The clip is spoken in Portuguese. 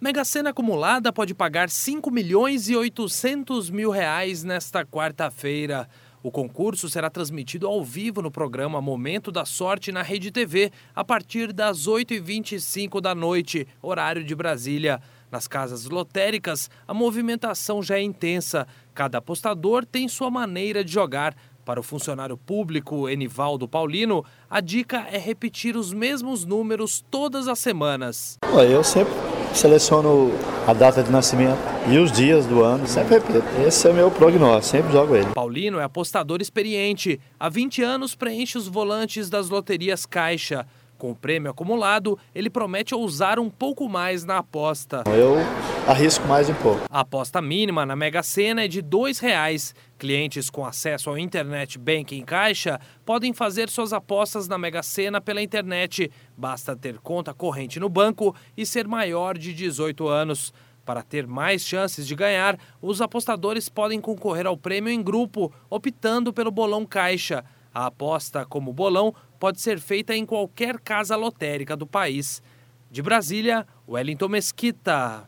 Mega Sena acumulada pode pagar R$ 5.800.000 nesta quarta-feira. O concurso será transmitido ao vivo no programa Momento da Sorte na Rede TV, a partir das 8h25 da noite, horário de Brasília. Nas casas lotéricas, a movimentação já é intensa. Cada apostador tem sua maneira de jogar. Para o funcionário público Enivaldo Paulino, a dica é repetir os mesmos números todas as semanas. Eu sempre seleciono a data de nascimento e os dias do ano, sempre repito. Esse é o meu prognóstico, sempre jogo ele. Paulino é apostador experiente. Há 20 anos preenche os volantes das loterias Caixa. Com o prêmio acumulado, ele promete ousar um pouco mais na aposta. Eu arrisco mais um pouco. A aposta mínima na Mega Sena é de R$ 2. Clientes com acesso ao Internet Banking Caixa podem fazer suas apostas na Mega Sena pela internet. Basta ter conta corrente no banco e ser maior de 18 anos. Para ter mais chances de ganhar, os apostadores podem concorrer ao prêmio em grupo, optando pelo bolão Caixa. A aposta, como bolão, pode ser feita em qualquer casa lotérica do país. De Brasília, Wellington Mesquita.